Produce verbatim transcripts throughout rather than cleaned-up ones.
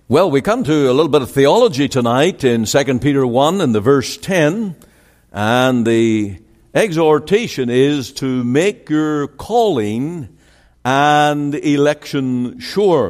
Well, we come to a little bit of theology tonight in Second Peter one and the verse ten, and the exhortation is to make your calling and election sure.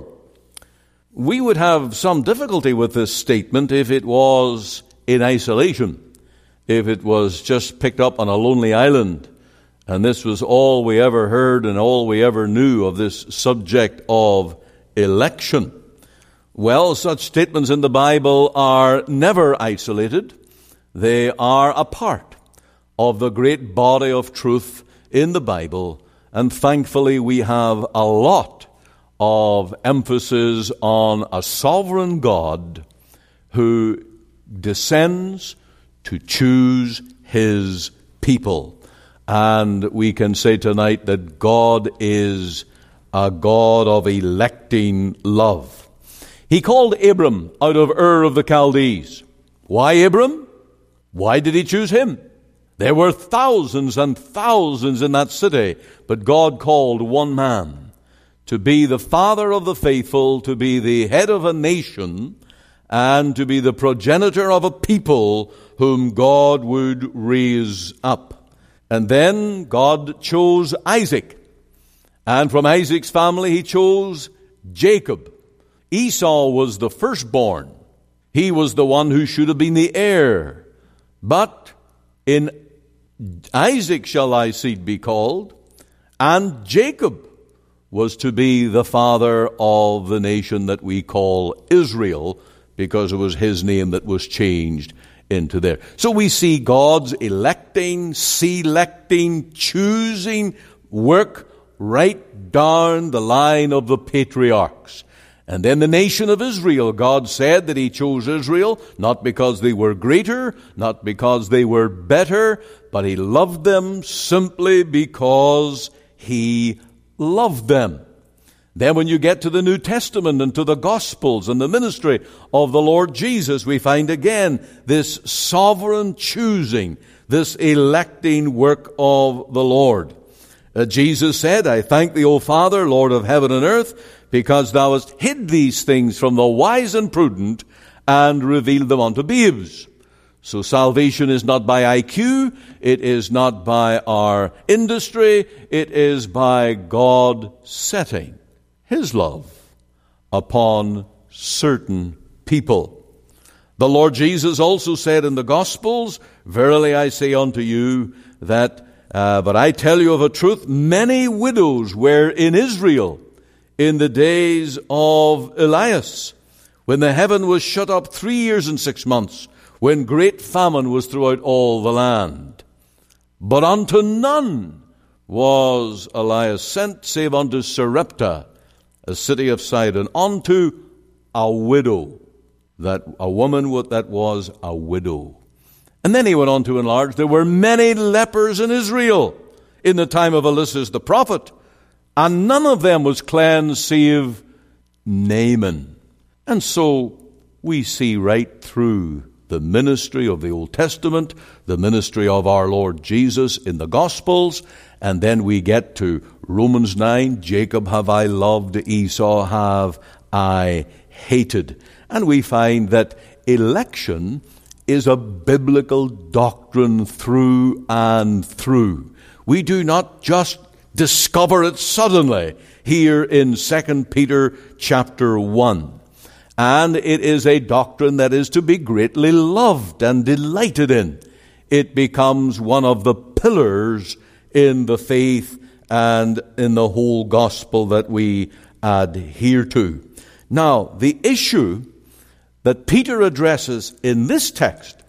We would have some difficulty with this statement if it was in isolation, if it was just picked up on a lonely island, and this was all we ever heard and all we ever knew of this subject of election. Well, such statements in the Bible are never isolated. They are a part of the great body of truth in the Bible, and thankfully we have a lot of emphasis on a sovereign God who descends to choose his people. And we can say tonight that God is a God of electing love. He called Abram out of Ur of the Chaldees. Why Abram? Why did he choose him? There were thousands and thousands in that city, but God called one man to be the father of the faithful, to be the head of a nation, and to be the progenitor of a people whom God would raise up. And then God chose Isaac, and from Isaac's family he chose Jacob. Esau was the firstborn. He was the one who should have been the heir. But in Isaac shall thy seed be called, and Jacob was to be the father of the nation that we call Israel, because it was his name that was changed into there. So we see God's electing, selecting, choosing work right down the line of the patriarchs. And then the nation of Israel, God said that he chose Israel, not because they were greater, not because they were better, but he loved them simply because he loved them. Then when you get to the New Testament and to the Gospels and the ministry of the Lord Jesus, we find again this sovereign choosing, this electing work of the Lord. Uh, Jesus said, I thank thee, O Father, Lord of heaven and earth, because thou hast hid these things from the wise and prudent and revealed them unto babes. So salvation is not by I Q, it is not by our industry, it is by God setting his love upon certain people. The Lord Jesus also said in the Gospels, verily I say unto you that, uh, but I tell you of a truth, many widows were in Israel in the days of Elias, when the heaven was shut up three years and six months, when great famine was throughout all the land. But unto none was Elias sent, save unto Sarepta, a city of Sidon, unto a widow, that a woman that was a widow. And then he went on to enlarge, there were many lepers in Israel in the time of Elias the prophet, and none of them was cleansed save Naaman. And so we see right through the ministry of the Old Testament, the ministry of our Lord Jesus in the Gospels, and then we get to Romans nine, Jacob have I loved, Esau have I hated. And we find that election is a biblical doctrine through and through. We do not just discover it suddenly here in Second Peter chapter one. And it is a doctrine that is to be greatly loved and delighted in. It becomes one of the pillars in the faith and in the whole gospel that we adhere to. Now, the issue that Peter addresses in this text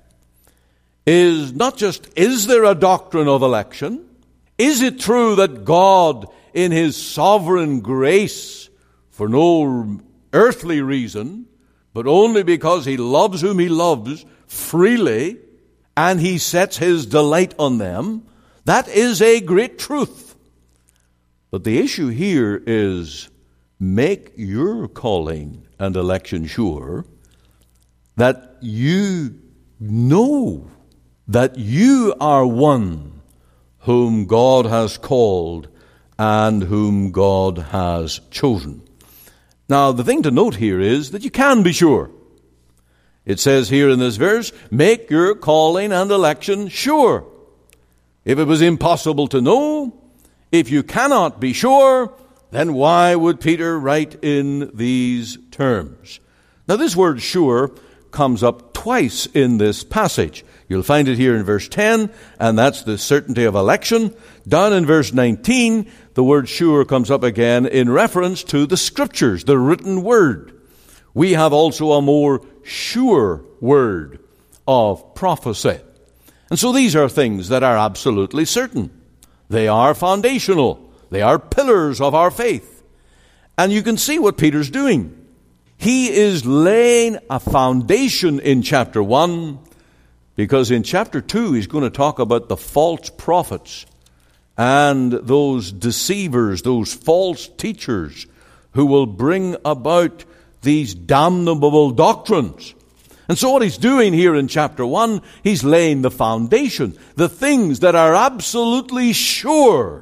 is not just, is there a doctrine of election? Is it true that God, in his sovereign grace, for no earthly reason, but only because he loves whom he loves freely, and he sets his delight on them, that is a great truth. But the issue here is, make your calling and election sure, that you know that you are one whom God has called and whom God has chosen. Now, the thing to note here is that you can be sure. It says here in this verse, make your calling and election sure. If it was impossible to know, if you cannot be sure, then why would Peter write in these terms? Now, this word sure comes up twice in this passage. You'll find it here in verse ten, and that's the certainty of election. Down in verse nineteen, the word sure comes up again in reference to the Scriptures, the written word. We have also a more sure word of prophecy. And so these are things that are absolutely certain. They are foundational. They are pillars of our faith. And you can see what Peter's doing. He is laying a foundation in chapter one, because in chapter two he's going to talk about the false prophets and those deceivers, those false teachers who will bring about these damnable doctrines. And so what he's doing here in chapter one, he's laying the foundation, the things that are absolutely sure.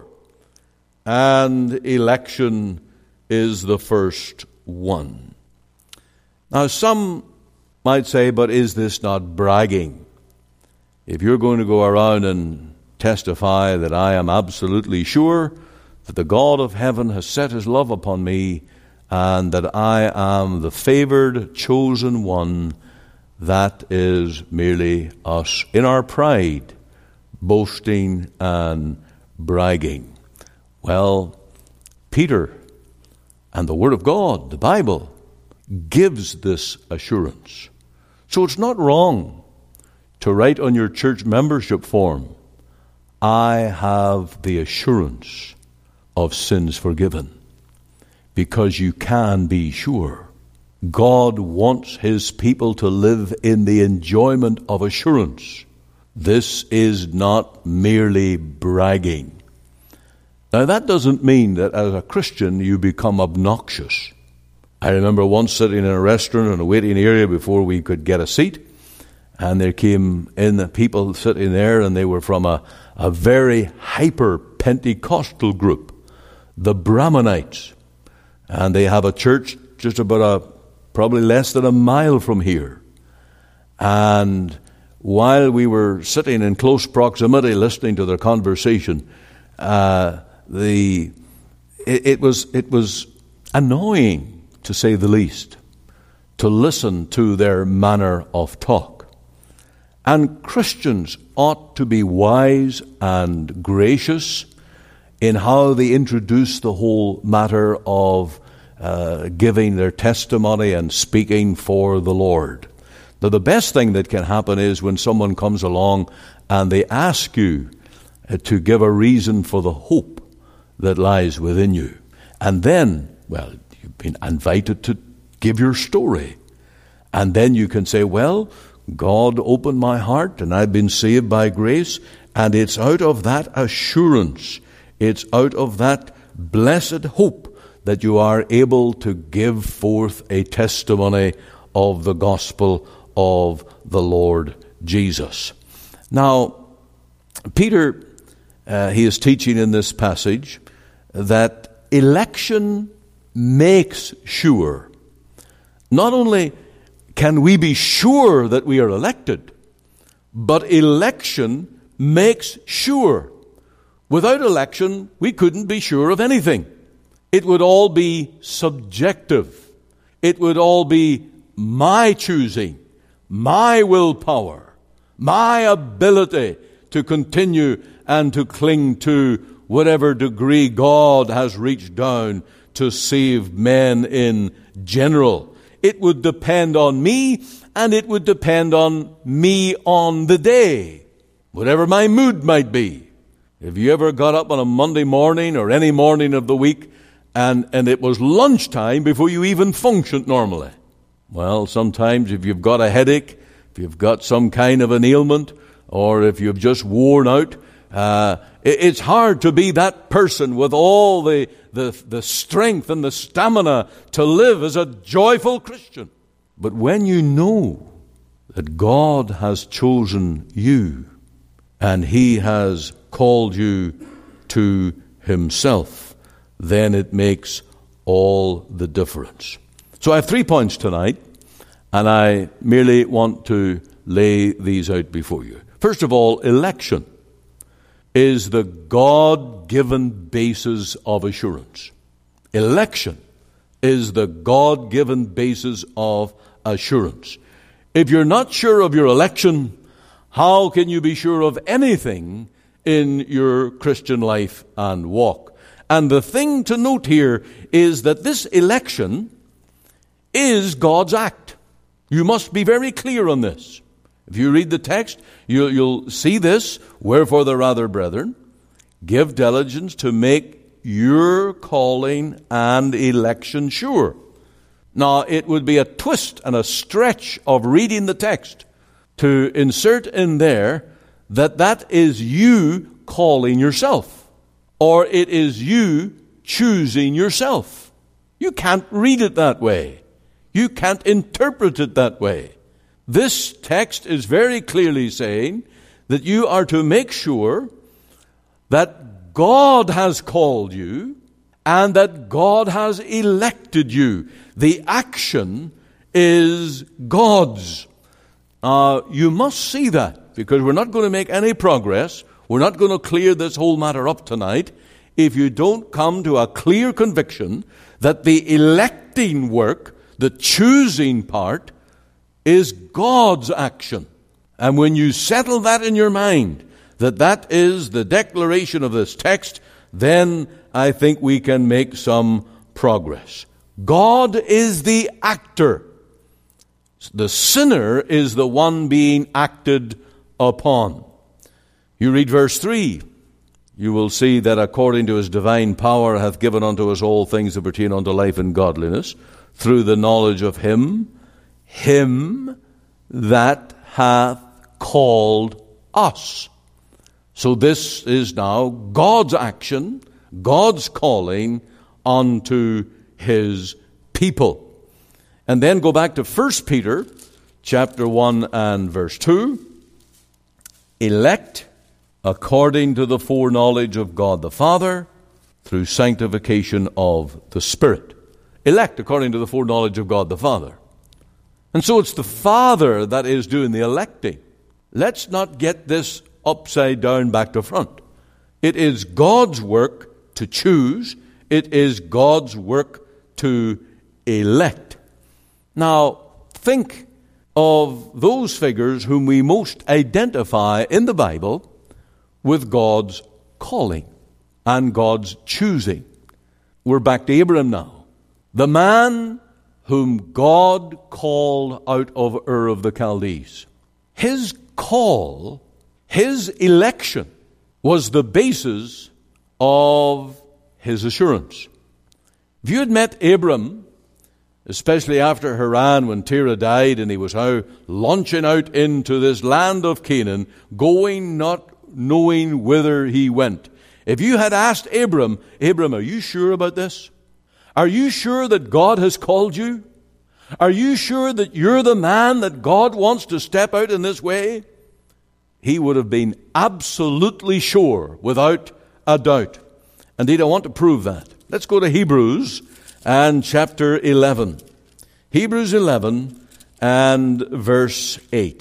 And election is the first one. Now, some might say, but is this not bragging? If you're going to go around and testify that I am absolutely sure that the God of heaven has set his love upon me and that I am the favored, chosen one, that is merely us in our pride, boasting and bragging. Well, Peter and the Word of God, the Bible, gives this assurance. So it's not wrong to write on your church membership form, I have the assurance of sins forgiven. Because you can be sure. God wants his people to live in the enjoyment of assurance. This is not merely bragging. Now, that doesn't mean that as a Christian you become obnoxious. I remember once sitting in a restaurant in a waiting area before we could get a seat, and there came in the people sitting there, and they were from a, a very hyper-Pentecostal group, the Brahmanites. And they have a church just about a probably less than a mile from here. And while we were sitting in close proximity listening to their conversation, uh, the it, it was it was annoying, to say the least, to listen to their manner of talk. And Christians ought to be wise and gracious in how they introduce the whole matter of uh, giving their testimony and speaking for the Lord. Now, the best thing that can happen is when someone comes along and they ask you uh, to give a reason for the hope that lies within you. And then, well, you've been invited to give your story. And then you can say, well, God opened my heart and I've been saved by grace, and it's out of that assurance, it's out of that blessed hope that you are able to give forth a testimony of the gospel of the Lord Jesus. Now, Peter, uh, he is teaching in this passage that election makes sure. Not only can we be sure that we are elected, but election makes sure. Without election, we couldn't be sure of anything. It would all be subjective. It would all be my choosing, my willpower, my ability to continue and to cling to whatever degree God has reached down to save men in general. It would depend on me, and it would depend on me on the day, whatever my mood might be. Have you ever got up on a Monday morning or any morning of the week and, and it was lunchtime before you even functioned normally? Well, sometimes if you've got a headache, if you've got some kind of an ailment, or if you've just worn out, uh, it, it's hard to be that person with all the, the, the strength and the stamina to live as a joyful Christian. But when you know that God has chosen you and He has called you to Himself, then it makes all the difference. So I have three points tonight, and I merely want to lay these out before you. First of all, election is the God-given basis of assurance. Election is the God-given basis of assurance. If you're not sure of your election, how can you be sure of anything in your Christian life and walk? And the thing to note here is that this election is God's act. You must be very clear on this. If you read the text, you'll, you'll see this. Wherefore the rather, brethren, give diligence to make your calling and election sure. Now, it would be a twist and a stretch of reading the text to insert in there that that is you calling yourself, or it is you choosing yourself. You can't read it that way. You can't interpret it that way. This text is very clearly saying that you are to make sure that God has called you and that God has elected you. The action is God's. Uh, you must see that, because we're not going to make any progress. We're not going to clear this whole matter up tonight if you don't come to a clear conviction that the electing work, the choosing part, is God's action. And when you settle that in your mind, that that is the declaration of this text, then I think we can make some progress. God is the actor. The sinner is the one being acted upon. You read verse three, you will see that according to his divine power hath given unto us all things that pertain unto life and godliness, through the knowledge of him, him that hath called us. So this is now God's action, God's calling unto his people. And then go back to First Peter chapter one and verse two. Elect according to the foreknowledge of God the Father through sanctification of the Spirit. Elect according to the foreknowledge of God the Father. And so it's the Father that is doing the electing. Let's not get this upside down back to front. It is God's work to choose. It is God's work to elect. Now, think of those figures whom we most identify in the Bible with God's calling and God's choosing. We're back to Abraham now. The man whom God called out of Ur of the Chaldees. His call, his election, was the basis of his assurance. If you had met Abram, especially after Haran when Terah died and he was now launching out into this land of Canaan, going not knowing whither he went. If you had asked Abram, Abram, are you sure about this? Are you sure that God has called you? Are you sure that you're the man that God wants to step out in this way? He would have been absolutely sure, without a doubt. Indeed, I want to prove that. Let's go to Hebrews and chapter eleven. Hebrews eleven and verse eight.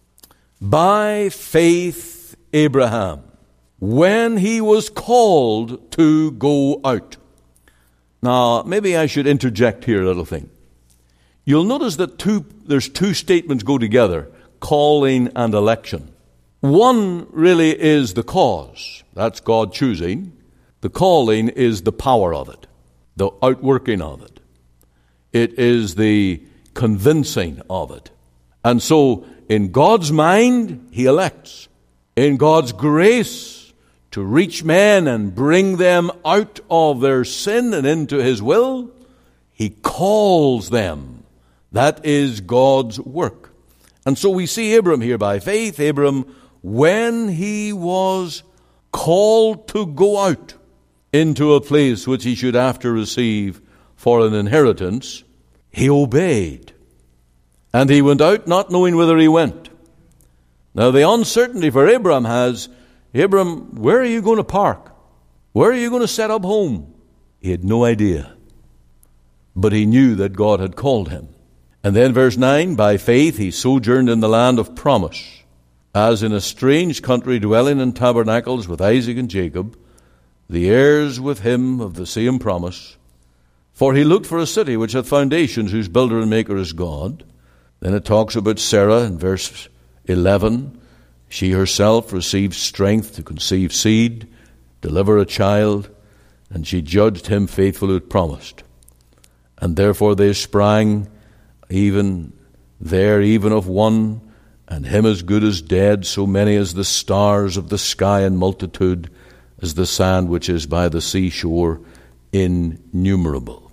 By faith Abraham, when he was called to go out. Now, maybe I should interject here a little thing. You'll notice that two, there's two statements go together, calling and election. One really is the cause. That's God choosing. The calling is the power of it, the outworking of it. It is the convincing of it. And so, in God's mind, he elects. In God's grace, to reach men and bring them out of their sin and into his will, he calls them. That is God's work. And so we see Abram here by faith. Abram, when he was called to go out into a place which he should after receive for an inheritance, he obeyed. And he went out not knowing whither he went. Now the uncertainty for Abram has, Abram, where are you going to park? Where are you going to set up home? He had no idea. but he knew that God had called him. And then verse nine, by faith he sojourned in the land of promise, as in a strange country, dwelling in tabernacles with Isaac and Jacob, the heirs with him of the same promise. For he looked for a city which hath foundations, whose builder and maker is God. Then it talks about Sarah in verse eleven. She herself received strength to conceive seed, deliver a child, and she judged him faithful who had promised. And therefore they sprang even there, even of one, and him as good as dead, so many as the stars of the sky in multitude, as the sand which is by the seashore, innumerable.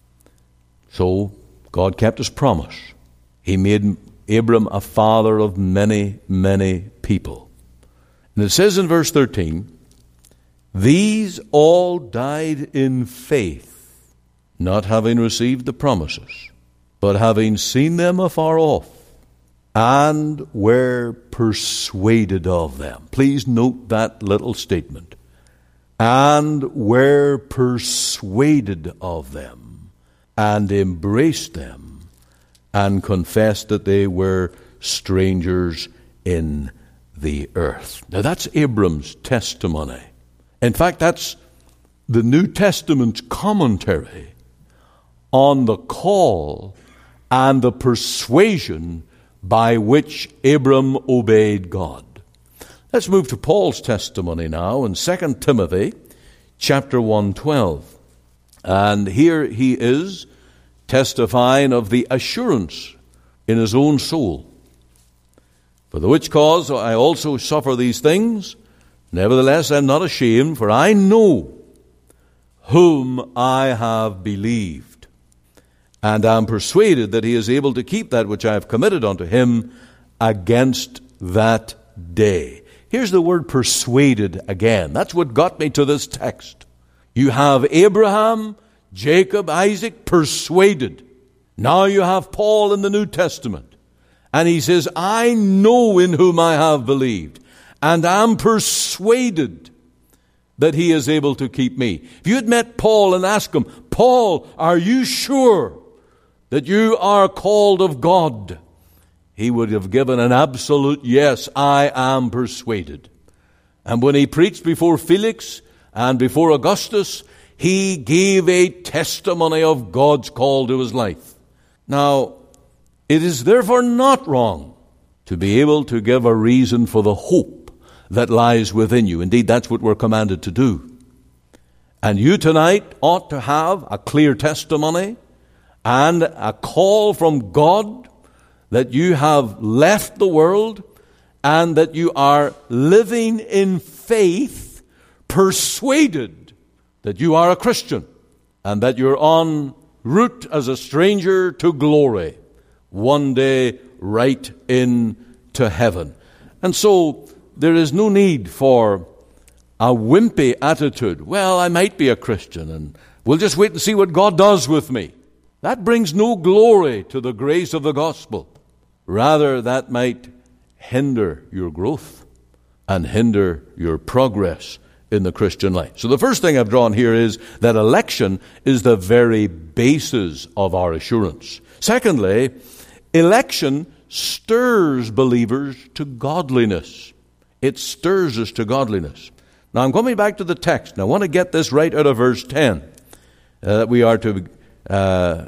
So God kept his promise. He made Abram a father of many, many people. And it says in verse thirteen, these all died in faith, not having received the promises, but having seen them afar off, and were persuaded of them. Please note that little statement. And were persuaded of them, and embraced them, and confessed that they were strangers in the earth. Now that's Abram's testimony. In fact, that's the New Testament's commentary on the call and the persuasion by which Abram obeyed God. Let's move to Paul's testimony now in Second Timothy chapter one twelve. And here he is testifying of the assurance in his own soul. For the which cause I also suffer these things, nevertheless I am not ashamed, for I know whom I have believed, and am persuaded that he is able to keep that which I have committed unto him against that day. Here's the word persuaded again. That's what got me to this text. You have Abraham, Jacob, Isaac persuaded. Now you have Paul in the New Testament. And he says, I know in whom I have believed, and am persuaded that he is able to keep me. If you had met Paul and asked him, Paul, are you sure that you are called of God? He would have given an absolute yes, I am persuaded. And when he preached before Felix and before Augustus, he gave a testimony of God's call to his life. Now, it is therefore not wrong to be able to give a reason for the hope that lies within you. Indeed, that's what we're commanded to do. And you tonight ought to have a clear testimony and a call from God that you have left the world and that you are living in faith, persuaded that you are a Christian and that you're en route as a stranger to glory, one day right into heaven. And so there is no need for a wimpy attitude. Well, I might be a Christian and we'll just wait and see what God does with me. That brings no glory to the grace of the gospel. Rather, that might hinder your growth and hinder your progress in the Christian life. So the first thing I've drawn here is that election is the very basis of our assurance. Secondly, election stirs believers to godliness. It stirs us to godliness. Now I'm coming back to the text, and I want to get this right out of verse ten. Uh, that we are to uh,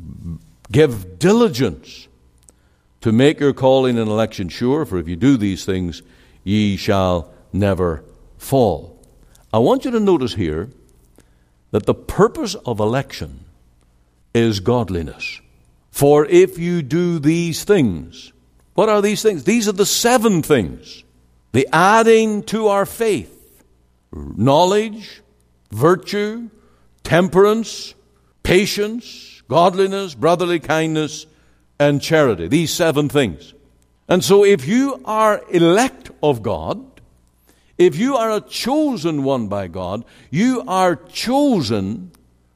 give diligence to make your calling and election sure, for if you do these things, ye shall never fall. I want you to notice here that the purpose of election is godliness. For if you do these things, what are these things? These are the seven things. The adding to our faith: knowledge, virtue, temperance, patience, godliness, brotherly kindness, and charity. These seven things. And so if you are elect of God, if you are a chosen one by God, you are chosen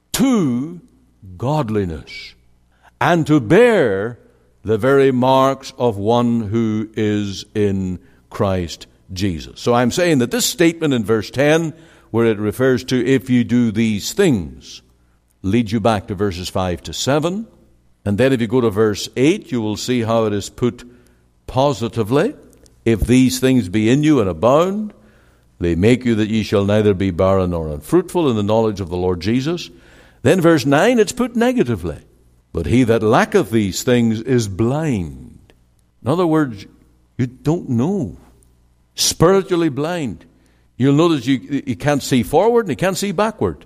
to godliness and to bear the very marks of one who is in Christ Jesus. So I'm saying that this statement in verse ten, where it refers to if you do these things, leads you back to verses five to seven. And then if you go to verse eight, you will see how it is put positively. If these things be in you and abound, they make you that ye shall neither be barren nor unfruitful in the knowledge of the Lord Jesus. Then verse nine, it's put negatively. But he that lacketh these things is blind. In other words, you don't know. Spiritually blind. You'll notice you, you can't see forward and you can't see backward.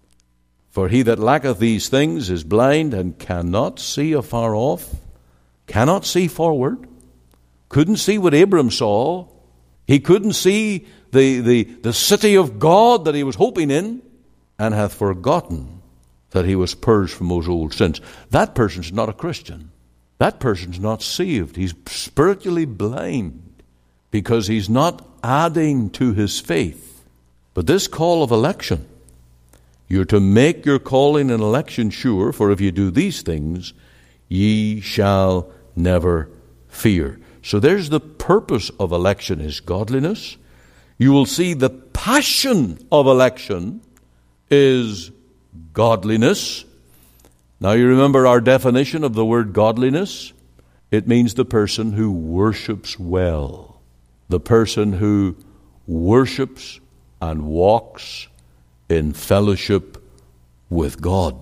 For he that lacketh these things is blind and cannot see afar off, cannot see forward, couldn't see what Abram saw. He couldn't see the, the, the city of God that he was hoping in, and hath forgotten that he was purged from those old sins. That person's not a Christian. That person's not saved. He's spiritually blind because he's not adding to his faith. But this call of election, you're to make your calling and election sure, for if you do these things, ye shall never fear. So there's the purpose of election is godliness. You will see the passion of election is godliness. Now you remember our definition of the word godliness. It means the person who worships well. The person who worships and walks in fellowship with God.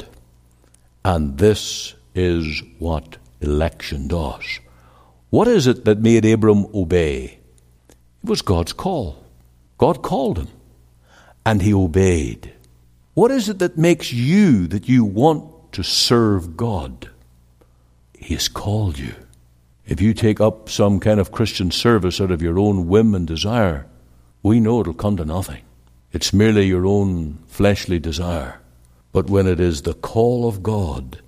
And this is what election does. What is it that made Abram obey? It was God's call. God called him, and he obeyed. What is it that makes you that you want to serve God? He has called you. If you take up some kind of Christian service out of your own whim and desire, we know it'll come to nothing. It's merely your own fleshly desire. But when it is the call of God,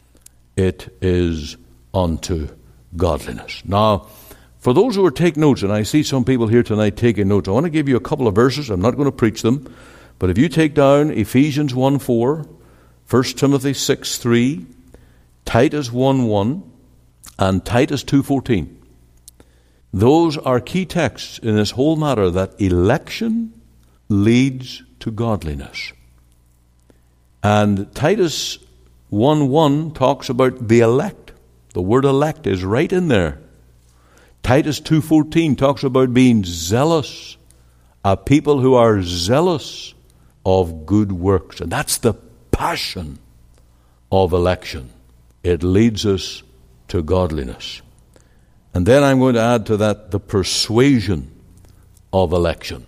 it is unto godliness. Now, for those who are taking notes, and I see some people here tonight taking notes, I want to give you a couple of verses. I'm not going to preach them. But if you take down Ephesians one four, First Timothy six three, Titus one one, and Titus two fourteen, those are key texts in this whole matter that election leads to godliness. And Titus one one talks about the elect. The word elect is right in there. Titus two fourteen talks about being zealous, a people who are zealous of good works. And that's the passion of election. It leads us to godliness. And then I'm going to add to that the persuasion of election.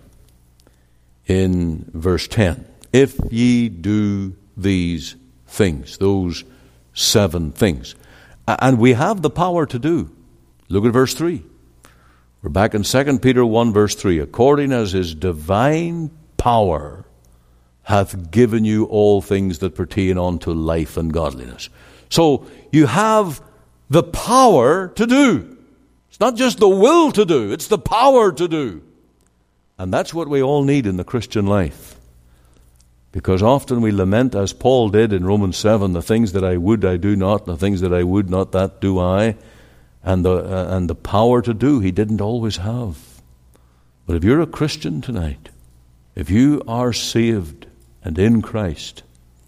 In verse ten, if ye do these things, those seven things. And we have the power to do. Look at verse three. We're back in Second Peter one verse three. According as his divine power hath given you all things that pertain unto life and godliness. So you have the power to do. It's not just the will to do, it's the power to do. And that's what we all need in the Christian life. Because often we lament, as Paul did in Romans seven, the things that I would I do not, the things that I would not, that do I. And the, uh, and the power to do he didn't always have. But if you're a Christian tonight, if you are saved and in Christ,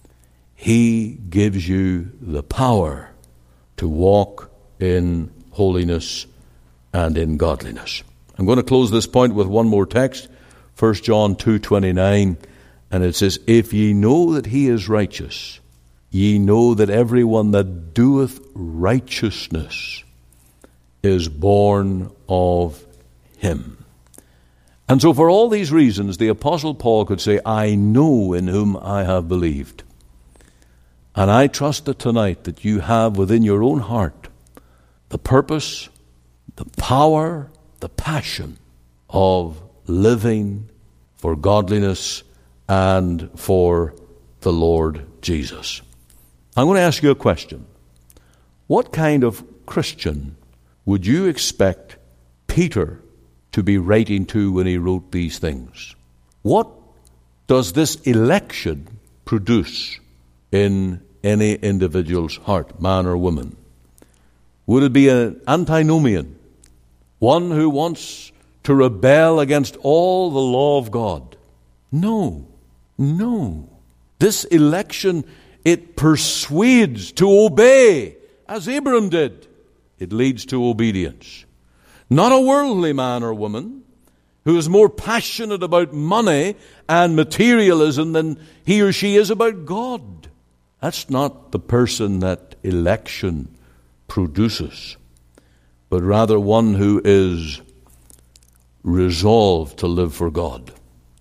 he gives you the power to walk in holiness and in godliness. I'm going to close this point with one more text, First John two twenty-nine, and it says, if ye know that he is righteous, ye know that everyone that doeth righteousness is born of him. And so for all these reasons, the Apostle Paul could say, I know in whom I have believed. And I trust that tonight that you have within your own heart the purpose, the power, the passion of living for godliness and for the Lord Jesus. I'm going to ask you a question. What kind of Christian would you expect Peter to be writing to when he wrote these things? What does this election produce in any individual's heart, man or woman? Would it be an antinomian, one who wants to rebel against all the law of God? No, no. This election it persuades to obey, as Abram did. It leads to obedience. Not a worldly man or woman who is more passionate about money and materialism than he or she is about God. That's not the person that election produces, but rather one who is resolved to live for God.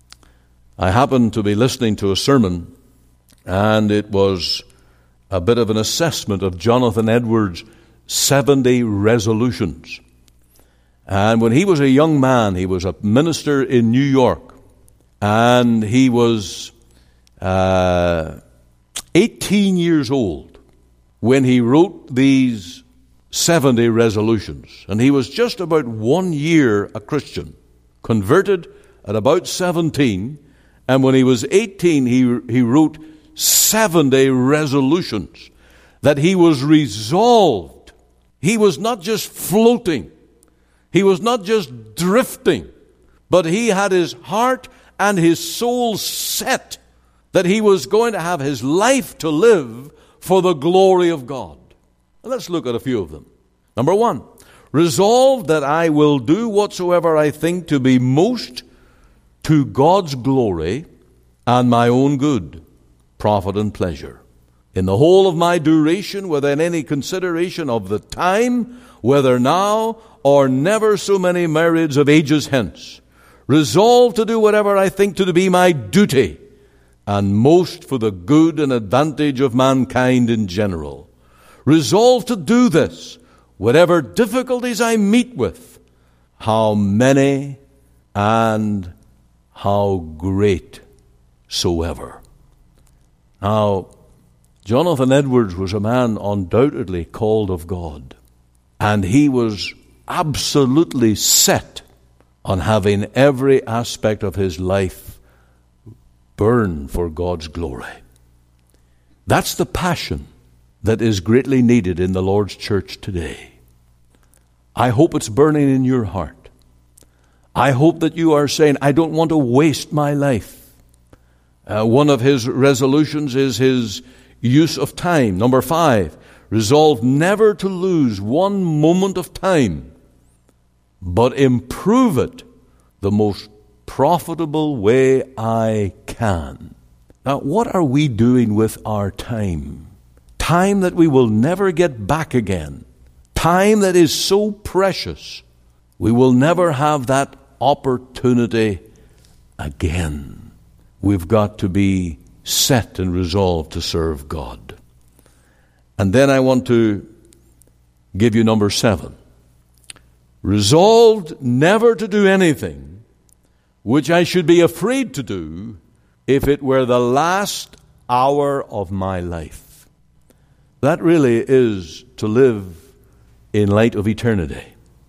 I happened to be listening to a sermon, and it was a bit of an assessment of Jonathan Edwards' seventy resolutions. And when he was a young man, he was a minister in New York, and he was uh, eighteen years old when he wrote these seventy resolutions. And he was just about one year a Christian, converted at about seventeen, and when he was eighteen, he, he wrote seventy resolutions that he was resolved. He was not just floating. He was not just drifting, but he had his heart and his soul set that he was going to have his life to live for the glory of God. And let's look at a few of them. Number one, resolve that I will do whatsoever I think to be most to God's glory and my own good, profit and pleasure. In the whole of my duration, without any consideration of the time, whether now or never so many myriads of ages hence, resolve to do whatever I think to be my duty, and most for the good and advantage of mankind in general. Resolve to do this, whatever difficulties I meet with, how many and how great soever. Now, Jonathan Edwards was a man undoubtedly called of God, and he was absolutely set on having every aspect of his life burn for God's glory. That's the passion that is greatly needed in the Lord's church today. I hope it's burning in your heart. I hope that you are saying, I don't want to waste my life. Uh, one of his resolutions is his use of time. Number five, resolve never to lose one moment of time, but improve it the most profitable way I can. Now, what are we doing with our time? Time that we will never get back again. Time that is so precious. We will never have that opportunity again. We've got to be set and resolved to serve God. And then I want to give you number seven. Resolved never to do anything which I should be afraid to do if it were the last hour of my life. That really is to live in light of eternity.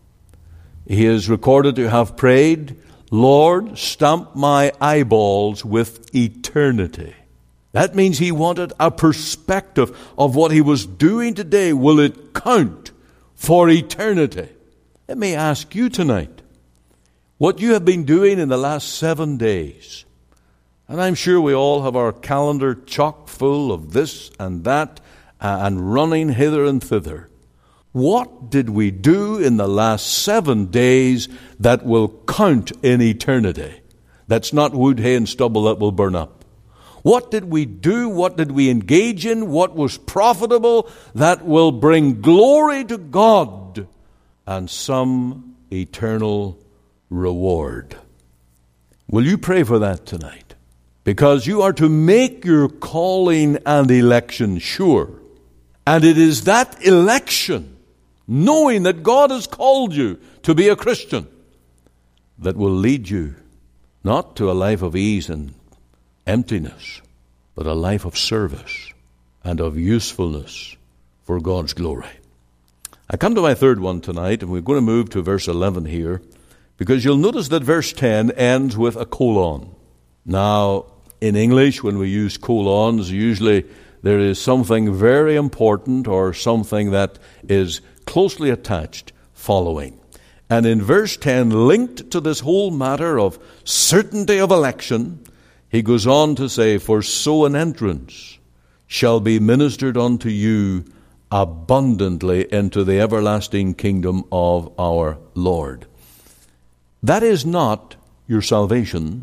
He is recorded to have prayed, Lord, stamp my eyeballs with eternity. That means he wanted a perspective of what he was doing today. Will it count for eternity? Let me ask you tonight, what you have been doing in the last seven days, and I'm sure we all have our calendar chock full of this and that, uh, and running hither and thither. What did we do in the last seven days that will count in eternity? That's not wood, hay, and stubble that will burn up. What did we do? What did we engage in? What was profitable that will bring glory to God and some eternal reward? Will you pray for that tonight? Because you are to make your calling and election sure. And it is that election, knowing that God has called you to be a Christian, that will lead you not to a life of ease and emptiness, but a life of service and of usefulness for God's glory. I come to my third one tonight, and we're going to move to verse eleven here, because you'll notice that verse ten ends with a colon. Now, in English, when we use colons, usually there is something very important or something that is closely attached following. And in verse ten, linked to this whole matter of certainty of election, he goes on to say, for so an entrance shall be ministered unto you abundantly into the everlasting kingdom of our Lord. That is not your salvation.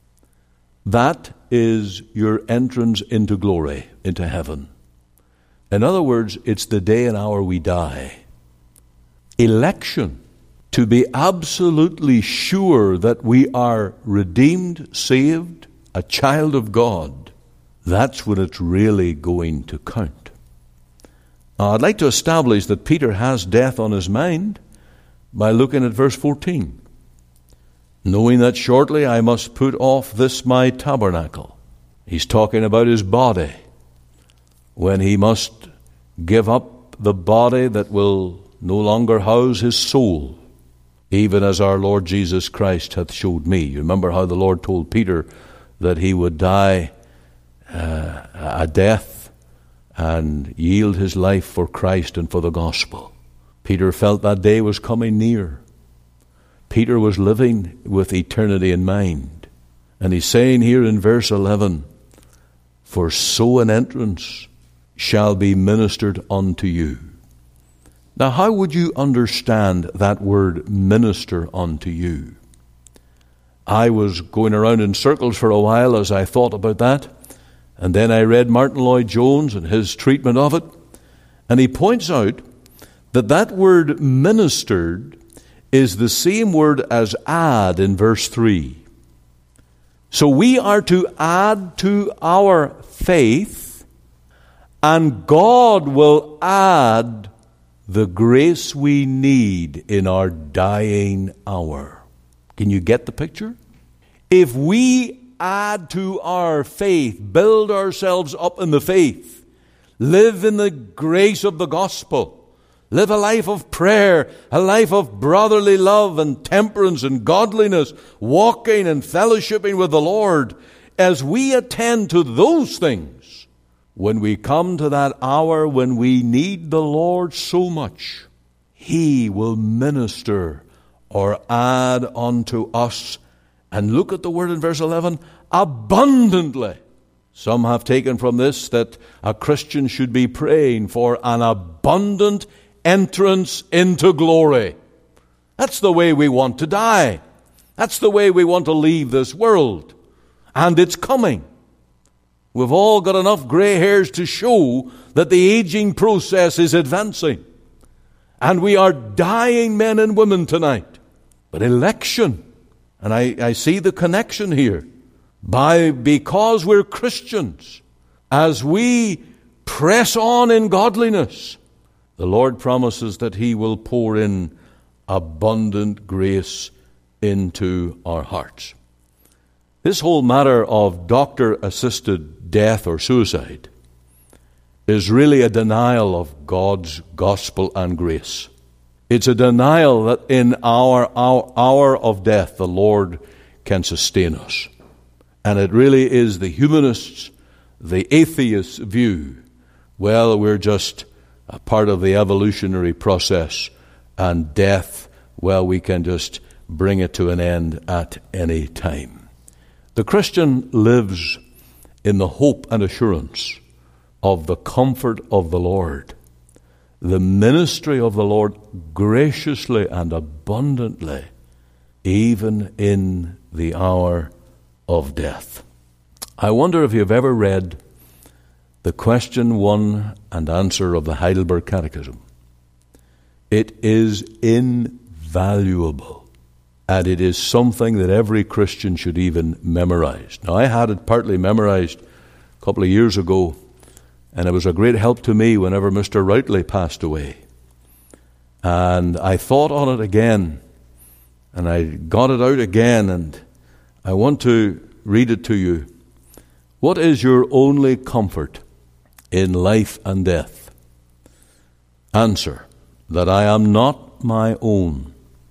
That is your entrance into glory, into heaven. In other words, it's the day and hour we die. Election, to be absolutely sure that we are redeemed, saved, a child of God, that's when it's really going to count. Now, I'd like to establish that Peter has death on his mind by looking at verse fourteen. Knowing that shortly I must put off this my tabernacle. He's talking about his body, when he must give up the body that will no longer house his soul, even as our Lord Jesus Christ hath showed me. You remember how the Lord told Peter that he would die uh, a death and yield his life for Christ and for the gospel. Peter felt that day was coming near. Peter was living with eternity in mind. And he's saying here in verse eleven, for so an entrance shall be ministered unto you. Now, how would you understand that word, minister unto you? I was going around in circles for a while as I thought about that. And then I read Martin Lloyd-Jones and his treatment of it. And he points out that that word ministered is the same word as add in verse three. So we are to add to our faith, and God will add the grace we need in our dying hour. Can you get the picture? If we add to our faith, build ourselves up in the faith, live in the grace of the gospel, live a life of prayer, a life of brotherly love and temperance and godliness, walking and fellowshipping with the Lord, as we attend to those things, when we come to that hour when we need the Lord so much, He will minister or add unto us. And look at the word in verse eleven, abundantly. Some have taken from this that a Christian should be praying for an abundant entrance into glory. That's the way we want to die. That's the way we want to leave this world. And it's coming. We've all got enough gray hairs to show that the aging process is advancing. And we are dying men and women tonight. But election, and I, I see the connection here, by because we're Christians, as we press on in godliness, the Lord promises that He will pour in abundant grace into our hearts. This whole matter of doctor-assisted death or suicide is really a denial of God's gospel and grace. It's a denial that in our, our hour of death the Lord can sustain us. And it really is the humanists, the atheists' view. Well, we're just a part of the evolutionary process, and death, well, we can just bring it to an end at any time. The Christian lives in the hope and assurance of the comfort of the Lord, the ministry of the Lord graciously and abundantly, even in the hour of death. I wonder if you've ever read the question one and answer of the Heidelberg Catechism. It is invaluable, and it is something that every Christian should even memorize. Now, I had it partly memorized a couple of years ago, and it was a great help to me whenever Mister Routley passed away. And I thought on it again, and I got it out again, and I want to read it to you. What is your only comfort in life and death? Answer, that I am not my own,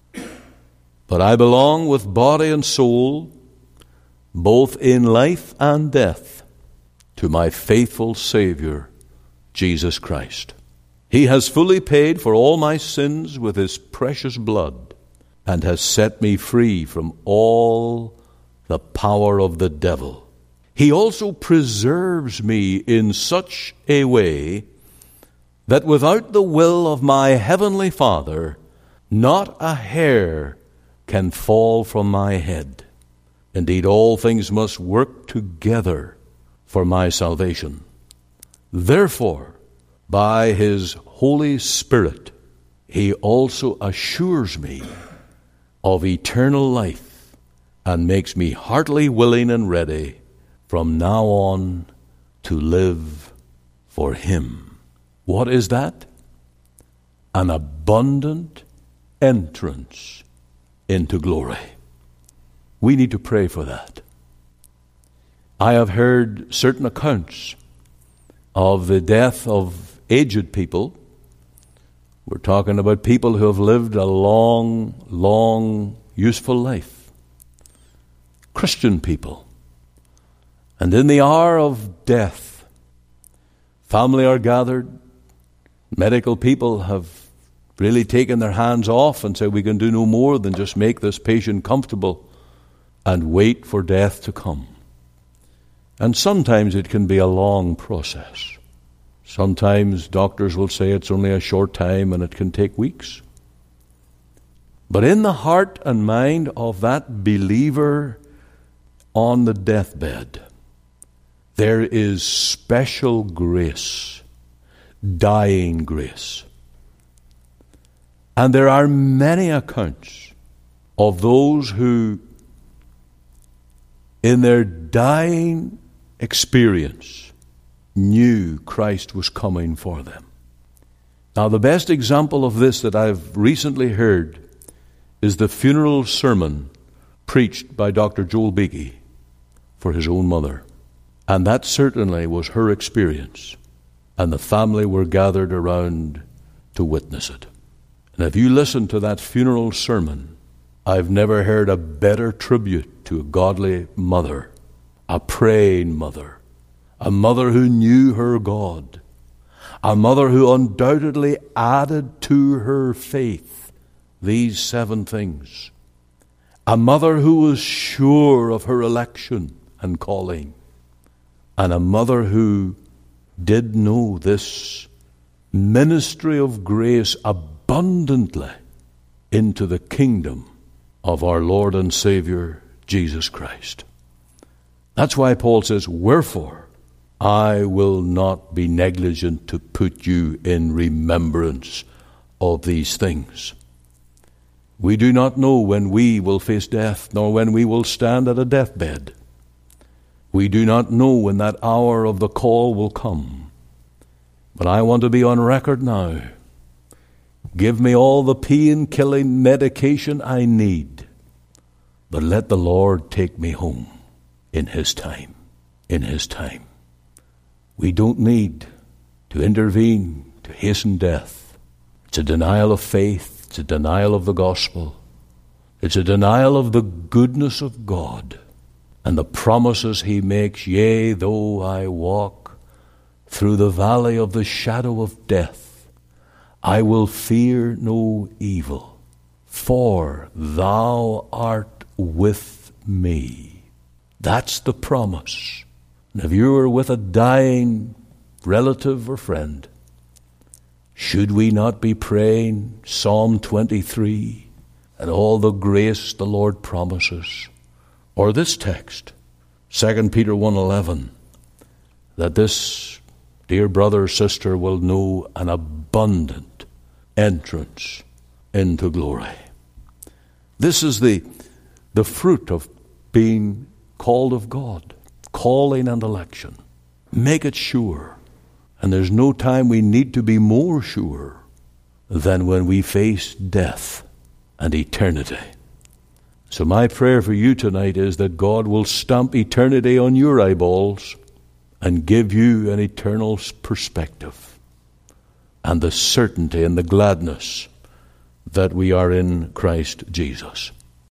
but I belong with body and soul, both in life and death, to my faithful Savior, Jesus Christ. He has fully paid for all my sins with His precious blood, and has set me free from all the power of the devil. He also preserves me in such a way that without the will of my heavenly Father, not a hair can fall from my head. Indeed, all things must work together for my salvation. Therefore, by his Holy Spirit, he also assures me of eternal life and makes me heartily willing and ready from now on to live for him. What is that? An abundant entrance into glory. We need to pray for that. I have heard certain accounts of the death of aged people. We're talking about people who have lived a long, long, useful life. Christian people. And in the hour of death, family are gathered. Medical people have really taken their hands off and said we can do no more than just make this patient comfortable and wait for death to come. And sometimes it can be a long process. Sometimes doctors will say it's only a short time and it can take weeks. But in the heart and mind of that believer on the deathbed, there is special grace, dying grace. And there are many accounts of those who, in their dying experience, knew Christ was coming for them. Now, the best example of this that I've recently heard is the funeral sermon preached by Doctor Joel Beakey for his own mother. And that certainly was her experience. And the family were gathered around to witness it. And if you listen to that funeral sermon, I've never heard a better tribute to a godly mother, a praying mother, a mother who knew her God, a mother who undoubtedly added to her faith these seven things, a mother who was sure of her election and calling, and a mother who did know this ministry of grace abundantly into the kingdom of our Lord and Savior, Jesus Christ. That's why Paul says, wherefore I will not be negligent to put you in remembrance of these things. We do not know when we will face death, nor when we will stand at a deathbed. We do not know when that hour of the call will come. But I want to be on record now. Give me all the pain-killing medication I need, but let the Lord take me home in His time, in His time. We don't need to intervene to hasten death. It's a denial of faith. It's a denial of the gospel. It's a denial of the goodness of God and the promises He makes. Yea, though I walk through the valley of the shadow of death, I will fear no evil, for thou art with me. That's the promise. And if you are with a dying relative or friend, should we not be praying Psalm twenty-three and all the grace the Lord promises? Or this text, Second Peter one eleven, that this dear brother or sister will know an abundant entrance into glory. This is the, the fruit of being called of God, calling and election. Make it sure. And there's no time we need to be more sure than when we face death and eternity. So my prayer for you tonight is that God will stamp eternity on your eyeballs and give you an eternal perspective and the certainty and the gladness that we are in Christ Jesus.